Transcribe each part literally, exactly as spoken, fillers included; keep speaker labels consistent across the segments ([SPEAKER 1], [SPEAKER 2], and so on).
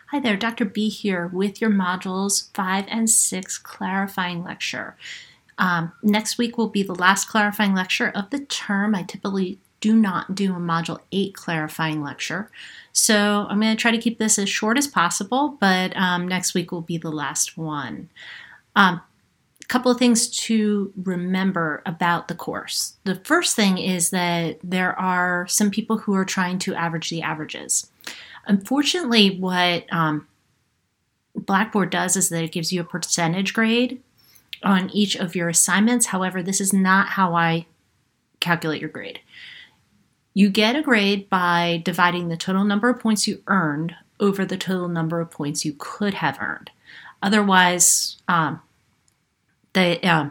[SPEAKER 1] Hi there, Doctor B here with your modules five and six clarifying lecture. Um, next week will be the last clarifying lecture of the term. I typically do not do a module eight clarifying lecture. So I'm going to try to keep this as short as possible, but um, next week will be the last one. Um, a couple of things to remember about the course. The first thing is that there are some people who are trying to average the averages. Unfortunately, what um, Blackboard does is that it gives you a percentage grade on each of your assignments. However, this is not how I calculate your grade. You get a grade by dividing the total number of points you earned over the total number of points you could have earned. Otherwise, um, the um,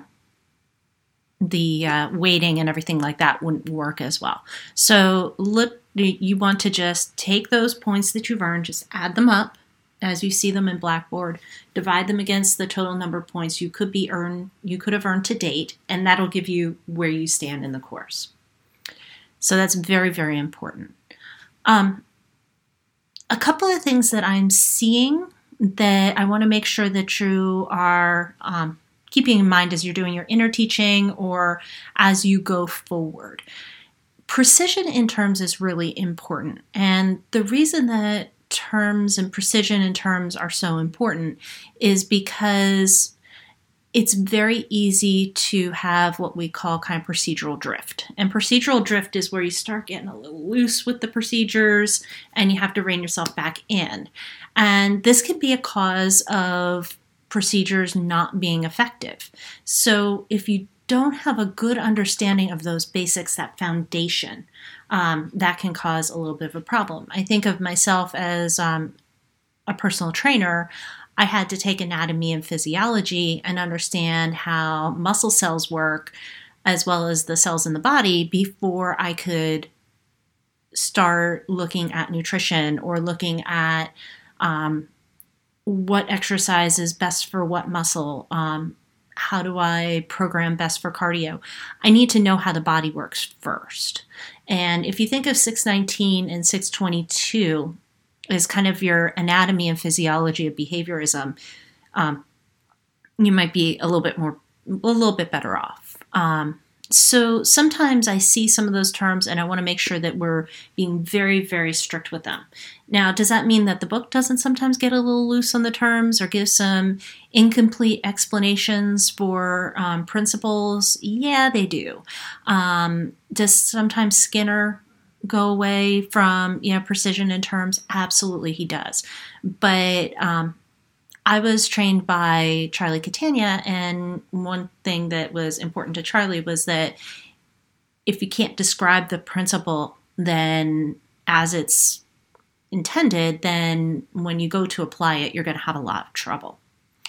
[SPEAKER 1] the uh, weighting and everything like that wouldn't work as well. So look, you want to just take those points that you've earned, just add them up as you see them in Blackboard, divide them against the total number of points you could be earned, you could have earned to date, and that'll give you where you stand in the course. So that's very, very important. Um, a couple of things that I'm seeing that I want to make sure that you are um, keeping in mind as you're doing your inner teaching or as you go forward. Precision in terms is really important. And the reason that terms and precision in terms are so important is because it's very easy to have what we call kind of procedural drift. And procedural drift is where you start getting a little loose with the procedures and you have to rein yourself back in. And this can be a cause of procedures not being effective. So if you don't have a good understanding of those basics, that foundation, um, that can cause a little bit of a problem. I think of myself as um, a personal trainer. I had to take anatomy and physiology and understand how muscle cells work as well as the cells in the body before I could start looking at nutrition or looking at um, what exercise is best for what muscle. Um, how do I program best for cardio? I need to know how the body works first. And if you think of six nineteen and six twenty-two as kind of your anatomy and physiology of behaviorism, um, you might be a little bit more, a little bit better off. Um, so sometimes I see some of those terms and I want to make sure that we're being very, very strict with them. Now, does that mean that the book doesn't sometimes get a little loose on the terms or give some incomplete explanations for um, principles? Yeah, they do. Um, does sometimes Skinner go away from, you know, precision in terms? Absolutely, he does. But um, I was trained by Charlie Catania, and one thing that was important to Charlie was that if you can't describe the principle then as it's intended, then when you go to apply it, you're going to have a lot of trouble.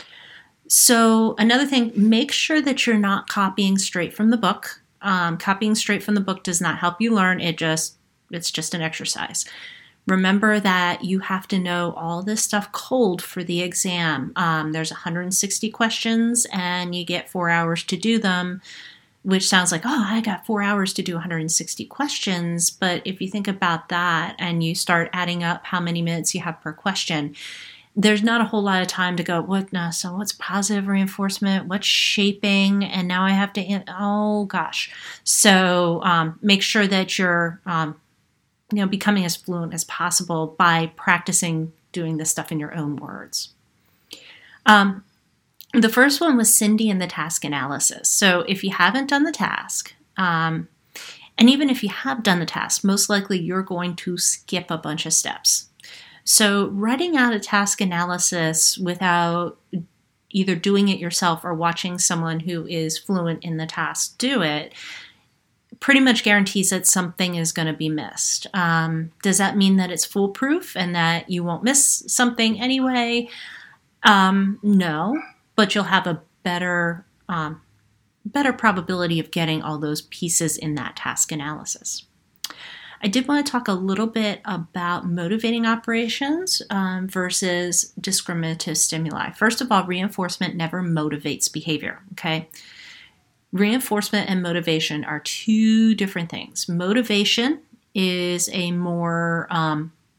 [SPEAKER 1] So another thing, make sure that you're not copying straight from the book. Um, copying straight from the book does not help you learn. It just, it's just an exercise. Remember that you have to know all this stuff cold for the exam. Um, there's one hundred sixty questions and you get four hours to do them, which sounds like, oh, I got four hours to do one hundred sixty questions. But if you think about that and you start adding up how many minutes you have per question, there's not a whole lot of time to go, what, no, so what's positive reinforcement? What's shaping? And now I have to, oh gosh. So um, make sure that you're, um, you know, becoming as fluent as possible by practicing doing this stuff in your own words. Um, the first one was Cindy and the task analysis. So if you haven't done the task, um, and even if you have done the task, most likely you're going to skip a bunch of steps. So writing out a task analysis without either doing it yourself or watching someone who is fluent in the task do it pretty much guarantees that something is going to be missed. Um, does that mean that it's foolproof and that you won't miss something anyway? Um, no, but you'll have a better, um, better probability of getting all those pieces in that task analysis. I did want to talk a little bit about motivating operations um, versus discriminative stimuli. First of all, reinforcement never motivates behavior, okay? Reinforcement and motivation are two different things. Motivation is a more um,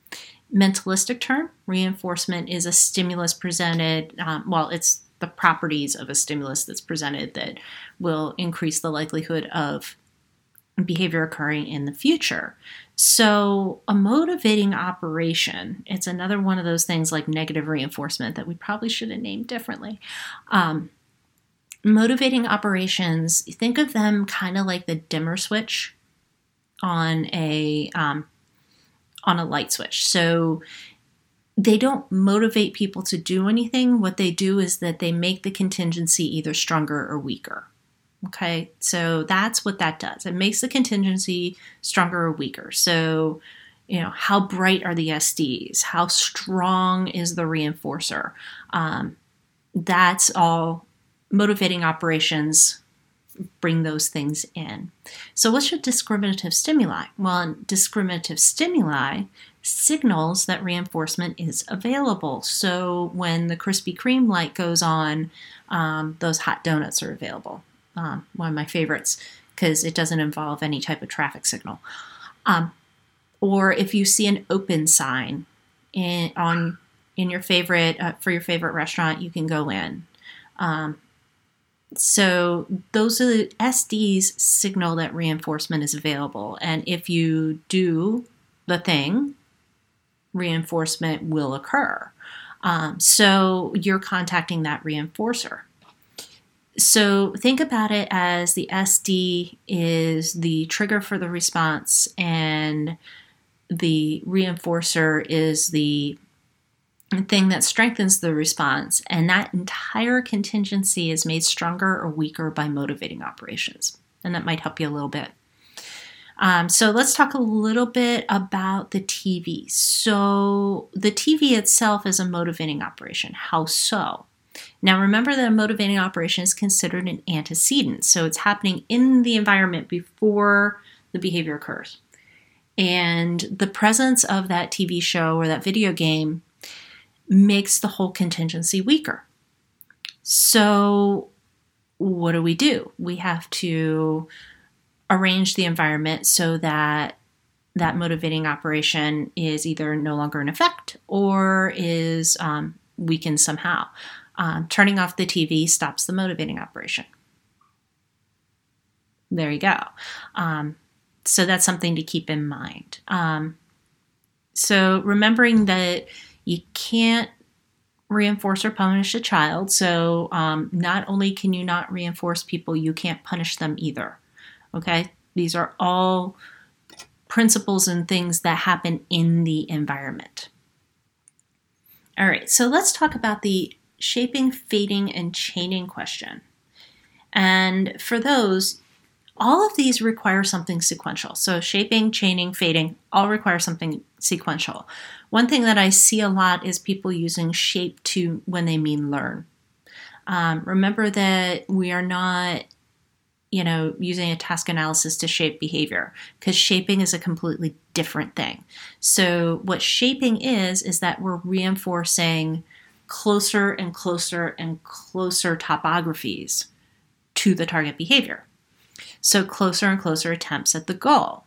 [SPEAKER 1] mentalistic term. Reinforcement is a stimulus presented, um, well, it's the properties of a stimulus that's presented that will increase the likelihood of behavior occurring in the future. So a motivating operation, it's another one of those things like negative reinforcement that we probably should have named differently. Um, motivating operations, think of them kind of like the dimmer switch on a um, on a light switch. So they don't motivate people to do anything. What they do is that they make the contingency either stronger or weaker. Okay, so that's what that does. It makes the contingency stronger or weaker. So, you know, how bright are the S Ds? How strong is the reinforcer? Um, that's all motivating operations bring those things in. So what's your discriminative stimuli? Well, discriminative stimuli signals that reinforcement is available. So when the Krispy Kreme light goes on, um, those hot donuts are available. Um, one of my favorites because it doesn't involve any type of traffic signal. Um, or if you see an open sign in on in your favorite uh, for your favorite restaurant, you can go in. Um, so those are the S Ds signal that reinforcement is available, and if you do the thing, reinforcement will occur. Um, so you're contacting that reinforcer. So think about it as the S D is the trigger for the response, and the reinforcer is the thing that strengthens the response. And that entire contingency is made stronger or weaker by motivating operations. And that might help you a little bit. Um, so let's talk a little bit about the T V. So the T V itself is a motivating operation. How so? Now remember that a motivating operation is considered an antecedent. So it's happening in the environment before the behavior occurs. And the presence of that T V show or that video game makes the whole contingency weaker. So what do we do? We have to arrange the environment so that that motivating operation is either no longer in effect or is um, weakened somehow. Um, turning off the T V stops the motivating operation. There you go. Um, so that's something to keep in mind. Um, so remembering that you can't reinforce or punish a child. So um, not only can you not reinforce people, you can't punish them either. Okay? These are all principles and things that happen in the environment. All right, so let's talk about the shaping, fading, and chaining question. And for those, all of these require something sequential. So shaping, chaining, fading all require something sequential. One thing that I see a lot is people using shape to when they mean learn. Um, remember that we are not, you know, using a task analysis to shape behavior, because shaping is a completely different thing. So what shaping is, is that we're reinforcing closer and closer and closer topographies to the target behavior. So closer and closer attempts at the goal.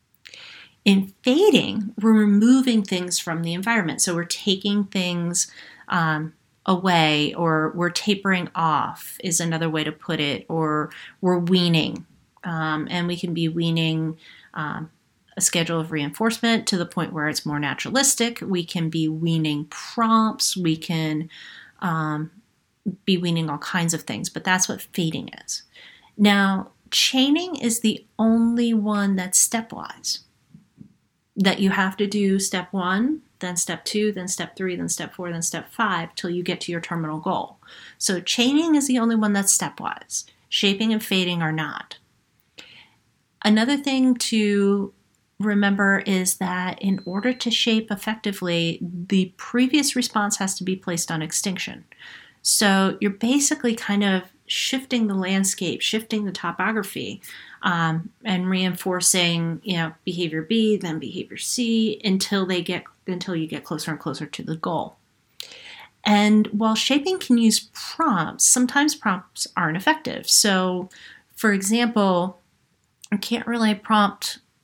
[SPEAKER 1] In fading, we're removing things from the environment. So we're taking things um, away, or we're tapering off is another way to put it, or we're weaning. Um, and we can be weaning um, a schedule of reinforcement to the point where it's more naturalistic. We can be weaning prompts. We can um, be weaning all kinds of things, but that's what fading is. Now, chaining is the only one that's stepwise. That you have to do step one, then step two, then step three, then step four, then step five, till you get to your terminal goal. So chaining is the only one that's stepwise. Shaping and fading are not. Another thing to remember is that in order to shape effectively, the previous response has to be placed on extinction. So you're basically kind of shifting the landscape, shifting the topography, um, and reinforcing, you know, behavior B, then behavior C, until they get until you get closer and closer to the goal. And while shaping can use prompts, sometimes prompts aren't effective. So, for example, I can't really prompt,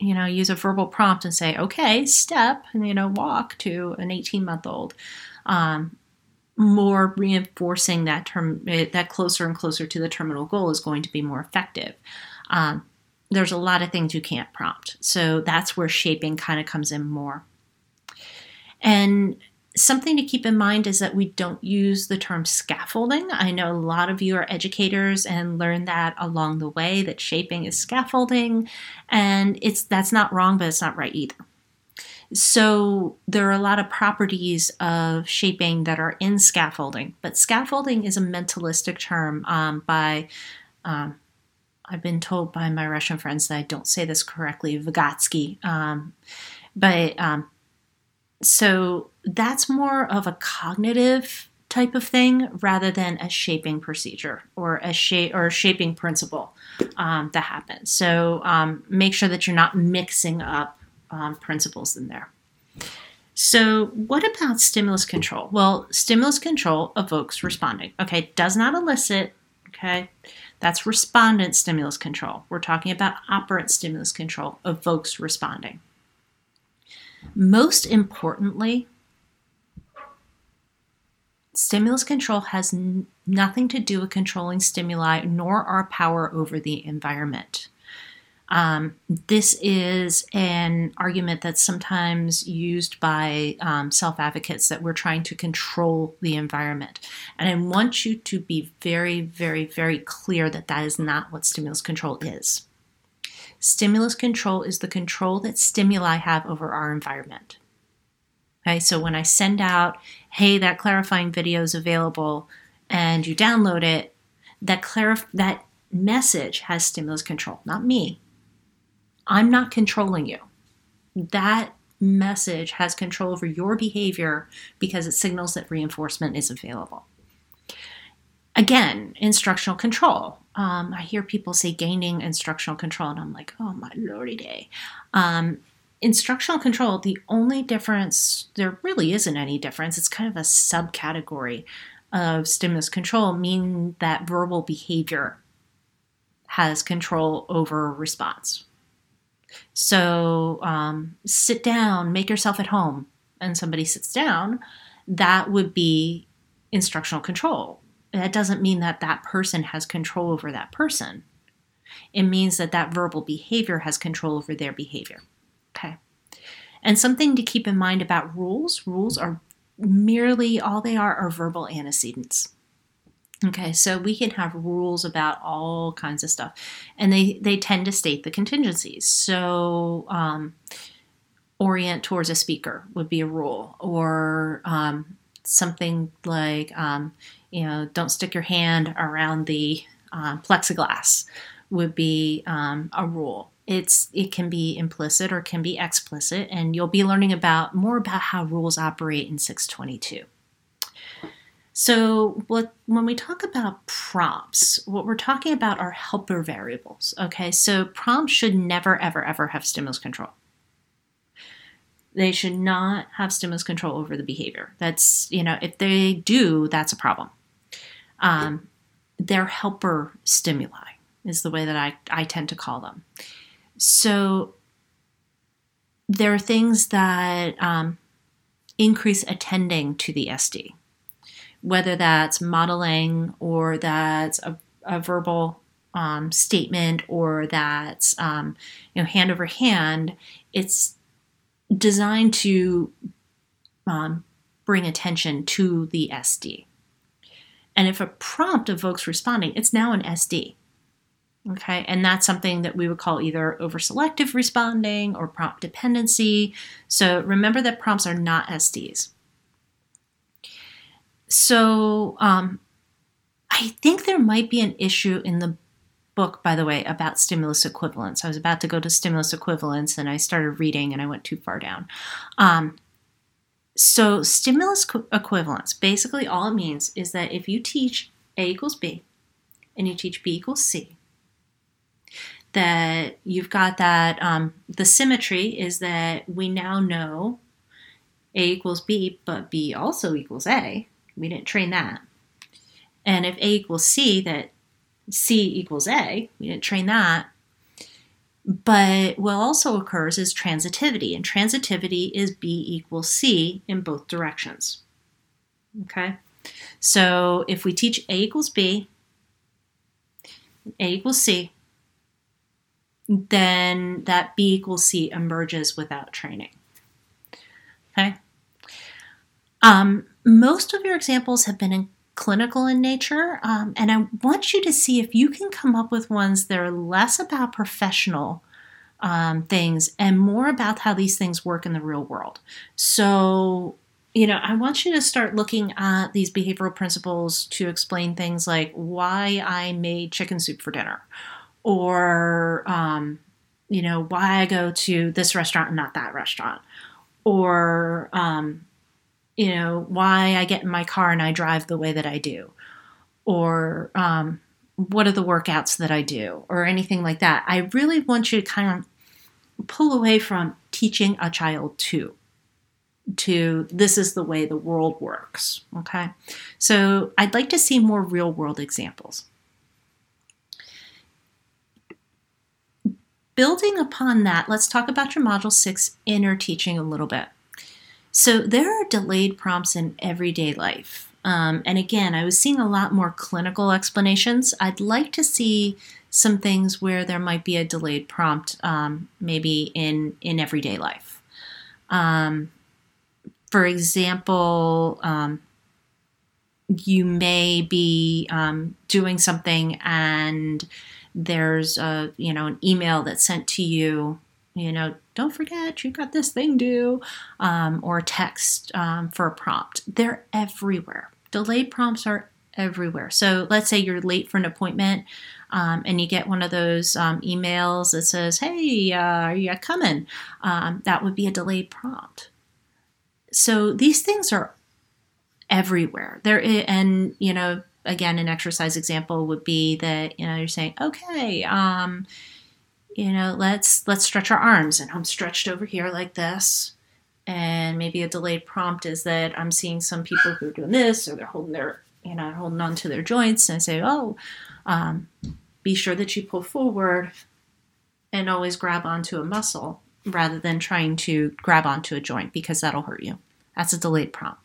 [SPEAKER 1] you know, use a verbal prompt and say, okay, step, and, you know, walk to an eighteen month old. Um, more reinforcing that term, that closer and closer to the terminal goal is going to be more effective. Um, there's a lot of things you can't prompt. So that's where shaping kind of comes in more. And something to keep in mind is that we don't use the term scaffolding. I know a lot of you are educators and learn that along the way, that shaping is scaffolding, and it's that's not wrong, but it's not right either. So there are a lot of properties of shaping that are in scaffolding, but scaffolding is a mentalistic term um, by, um, I've been told by my Russian friends that I don't say this correctly, Vygotsky, um, but um, so that's more of a cognitive type of thing rather than a shaping procedure or a shape or a shaping principle um, that happens. So um, make sure that you're not mixing up um, principles in there. So what about stimulus control? Well, stimulus control evokes responding. Okay, does not elicit. Okay, that's respondent stimulus control. We're talking about operant stimulus control, evokes responding. Most importantly, stimulus control has n- nothing to do with controlling stimuli nor our power over the environment. Um, this is an argument that's sometimes used by um, self-advocates that we're trying to control the environment. And I want you to be very, very, very clear that that is not what stimulus control is. Stimulus control is the control that stimuli have over our environment. Okay, so when I send out, hey, that clarifying video is available, and you download it, that clarif- that message has stimulus control, not me. I'm not controlling you. That message has control over your behavior because it signals that reinforcement is available. Again, instructional control. Um, I hear people say gaining instructional control, and I'm like, oh my lordy day. Um, instructional control, the only difference, there really isn't any difference. It's kind of a subcategory of stimulus control, meaning that verbal behavior has control over response. So um, sit down, make yourself at home, and somebody sits down, that would be instructional control. That doesn't mean that that person has control over that person. It means that that verbal behavior has control over their behavior. Okay. And something to keep in mind about rules, rules are merely, all they are are verbal antecedents. Okay, so we can have rules about all kinds of stuff, and they, they tend to state the contingencies. So um, orient towards a speaker would be a rule, or um, something like, um, you know, don't stick your hand around the uh, plexiglass would be um, a rule. It's it can be implicit or can be explicit, and you'll be learning about more about how rules operate in six twenty-two. So what, when we talk about prompts, what we're talking about are helper variables. Okay, so prompts should never, ever, ever have stimulus control. They should not have stimulus control over the behavior. That's, you know, if they do, that's a problem. Um, they're helper stimuli is the way that I, I tend to call them. So there are things that um, increase attending to the S D. Whether that's modeling or that's a, a verbal um, statement or that's um, you know, hand over hand, it's designed to um, bring attention to the S D. And if a prompt evokes responding, it's now an S D. Okay, and that's something that we would call either over-selective responding or prompt dependency. So remember that prompts are not S Ds. So um, I think there might be an issue in the book, by the way, about stimulus equivalence. I was about to go to stimulus equivalence and I started reading and I went too far down. Um, so stimulus co- equivalence, basically all it means is that if you teach A equals B and you teach B equals C, that you've got that, um, the symmetry is that we now know A equals B, but B also equals A. We didn't train that. And if A equals C, that C equals A, we didn't train that. But what also occurs is transitivity, and transitivity is B equals C in both directions. Okay? So if we teach A equals B, A equals C, then that B equals C emerges without training. Okay? Um, most of your examples have been in clinical in nature, um, and I want you to see if you can come up with ones that are less about professional um, things and more about how these things work in the real world. So, you know, I want you to start looking at these behavioral principles to explain things like why I made chicken soup for dinner, or, um, you know, why I go to this restaurant and not that restaurant, or, um, you know, why I get in my car and I drive the way that I do, or um, what are the workouts that I do, or anything like that. I really want you to kind of pull away from teaching a child to, to this is the way the world works, okay? So I'd like to see more real world examples. Building upon that, let's talk about your Module six inner teaching a little bit. So there are delayed prompts in everyday life. Um, and again, I was seeing a lot more clinical explanations. I'd like to see some things where there might be a delayed prompt, um, maybe in, in everyday life. Um, for example, um, you may be um, doing something and there's a, you know, an email that's sent to you, you know, don't forget, you've got this thing due, um, or a text um, for a prompt. They're everywhere. Delayed prompts are everywhere. So let's say you're late for an appointment um, and you get one of those um, emails that says, hey, uh, are you coming? Um, that would be a delayed prompt. So these things are everywhere. There, and, you know, again, an exercise example would be that, you know, you're saying, okay, um, you know, let's let's stretch our arms, and I'm stretched over here like this, and maybe a delayed prompt is that I'm seeing some people who are doing this, or they're holding their, you know, holding on to their joints, and I say, oh, um, be sure that you pull forward and always grab onto a muscle rather than trying to grab onto a joint, because that'll hurt you. That's a delayed prompt.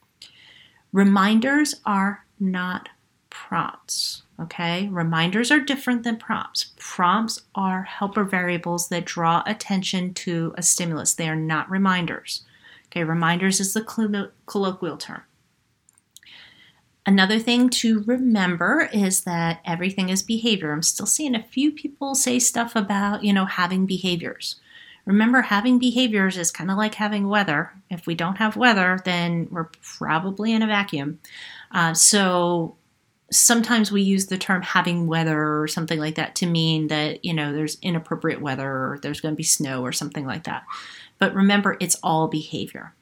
[SPEAKER 1] Reminders are not prompts. Okay, reminders are different than prompts. Prompts are helper variables that draw attention to a stimulus. They are not reminders. Okay, reminders is the collo- colloquial term. Another thing to remember is that everything is behavior. I'm still seeing a few people say stuff about, you know, having behaviors. Remember, having behaviors is kind of like having weather. If we don't have weather, then we're probably in a vacuum. Uh, so sometimes we use the term having weather or something like that to mean that, you know, there's inappropriate weather or there's going to be snow or something like that. But remember, it's all behavior.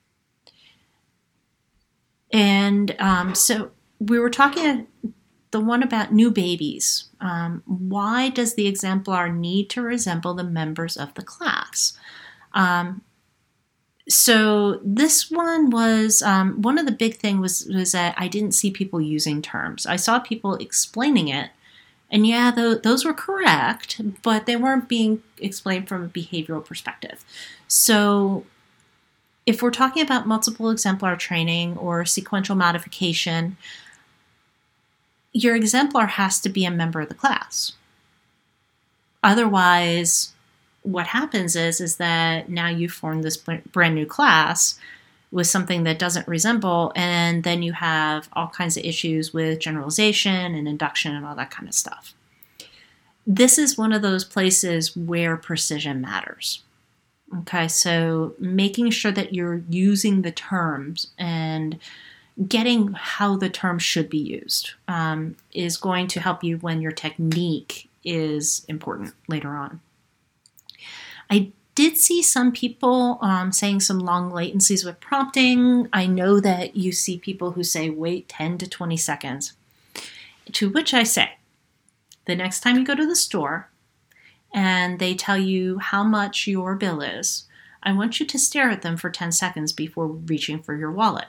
[SPEAKER 1] And um, so we were talking the one about new babies. Um, why does the exemplar need to resemble the members of the class? Um, So this one was, um, one of the big thing was, was that I didn't see people using terms. I saw people explaining it, and yeah, th- those were correct, but they weren't being explained from a behavioral perspective. So if we're talking about multiple exemplar training or sequential modification, your exemplar has to be a member of the class. Otherwise, what happens is, is that now you form this brand new class with something that doesn't resemble, and then you have all kinds of issues with generalization and induction and all that kind of stuff. This is one of those places where precision matters. Okay, so making sure that you're using the terms and getting how the term should be used um, is going to help you when your technique is important later on. I did see some people um, saying some long latencies with prompting. I know that you see people who say wait ten to twenty seconds, to which I say, the next time you go to the store and they tell you how much your bill is, I want you to stare at them for ten seconds before reaching for your wallet.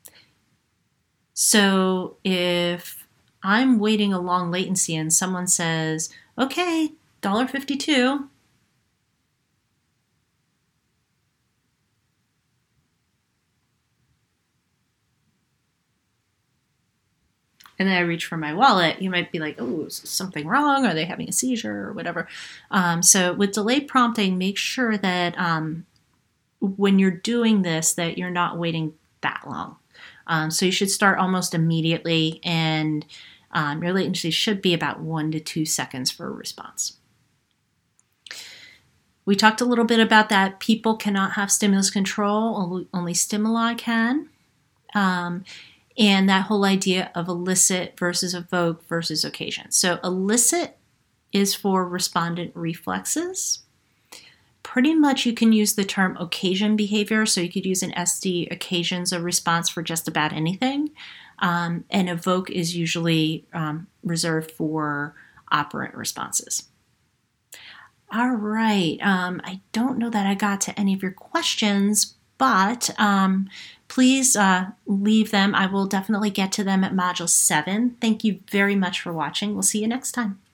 [SPEAKER 1] So if I'm waiting a long latency and someone says, okay, one dollar fifty-two, and then I reach for my wallet, you might be like, oh, is something wrong? Are they having a seizure or whatever? Um, so with delayed prompting, make sure that um, when you're doing this, that you're not waiting that long. Um, so you should start almost immediately, and um, your latency should be about one to two seconds for a response. We talked a little bit about that. People cannot have stimulus control, only stimuli can. Um, and that whole idea of elicit versus evoke versus occasion. So elicit is for respondent reflexes. Pretty much you can use the term occasion behavior, so you could use an S D, occasions a response for just about anything. Um, and evoke is usually um, reserved for operant responses. All right, um, I don't know that I got to any of your questions, but um, please uh, leave them. I will definitely get to them at Module seven. Thank you very much for watching. We'll see you next time.